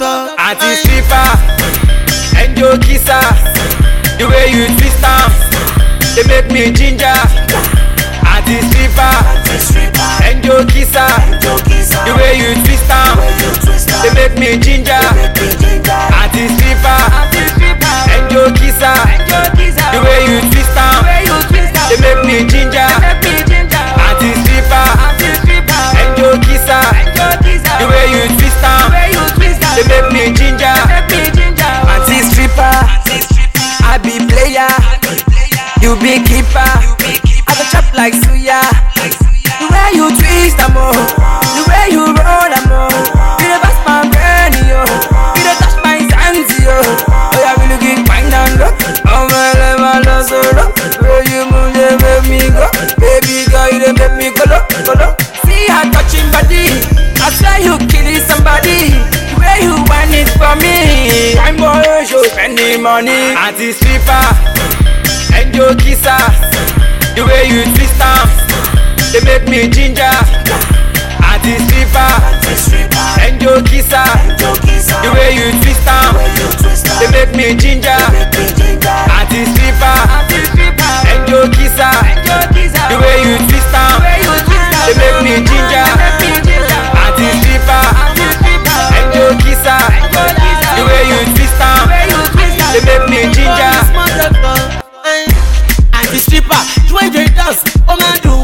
Anti-stripper, Angel kisser, the way you twist am, they make me ginger. Anti-stripper, Angel kisser, the way you twist am, they make me ginger. Anti-stripper, Angel kisser, the way you twist am, they make me ginger. Anti-stripper, Angel kisser, the way you twist am, they make me ginger. Anti-stripper, I be player, you be keeper. I go chop like suya. The way you twist am oh, the way you roll am oh, you dey bust my brain yo, you dey touch my sense yo. Oh yeah, we looking fine and go. Oh my love, so low. The way you move, dey make me go. Baby girl, you dey make me colo, colo. See her touching body, I swear you killing somebody. The way you want it for me, I'm boy, show spending money. Anti-stripper, Angel kisser, the way you twist am, they make me ginger. Anti-stripper, Angel kisser, the way you twist am, they make me ginger. Anti-stripper, Angel kisser, the way you twist am, they make me ginger. Anti-stripper, Angel kisser, the way you twist am, they make me ginger. Anti-stripper, the way you dance, oh my do,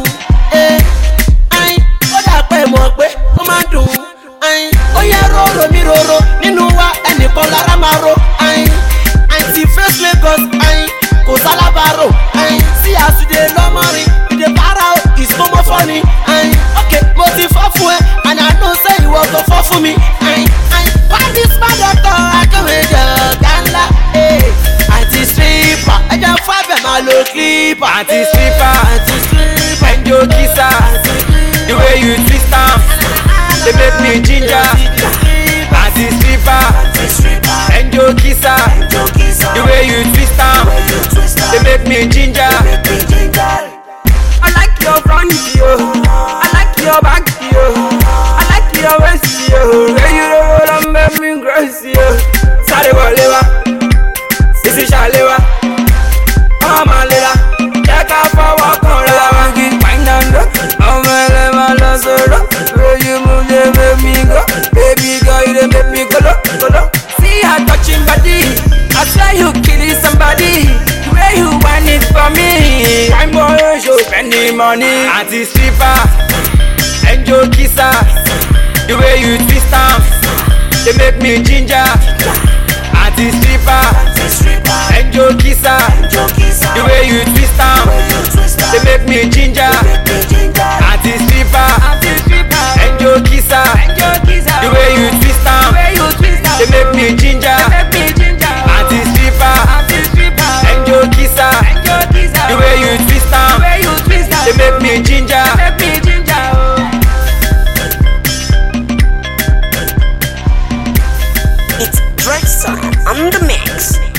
ó dà pé mọ̀ pé ó máa dùn, ó yẹ róró mi róró nínú wa ẹnìkan lára máa ro, anti-face Lagos, kò sálábàárò, see as you dey lọ́mọ́rin, you dey para o, it's no more funny, okay, mo ti fọ́ fún ẹ, and I know say ìwọ go fọ́ fún mi, why this man doctor akọ̀wéjọ gánlá, anti-stripper, ẹja fún abẹ máa lo clipper. Anti-stripper, Angel kisser, the way you twist am, they make me ginger. Anti-stripper, Angel kisser, the way you twist am, they make me ginger. I like your front yo, I like your back yo, I like your waist yo, where you roll and make me crazy yo. Sáré wọlé wá, sisi ṣàlé wá, ọmọ lera, jẹ́ ká fọwọ́ kan ra wá kí find and go. Ọmọ ẹlẹ́wà lọ sọ̀rọ̀, where you move dey make me go. Baby girl, you dey make me colo, colo. See her touching body, I swear you killing somebody. The way you want it for me, I'm boy, show spending money. Anti-stripper, Angel kisser, the way you twist am, they make me ginger. Anti-stripper, Angel kisser, the way you twist am, they make me ginger. Anti-stripper, Angel kisser, the way you twist am, they make me ginger. Anti-stripper, Angel kisser, the way you twist am, they make me ginger. It's Drake on the mix.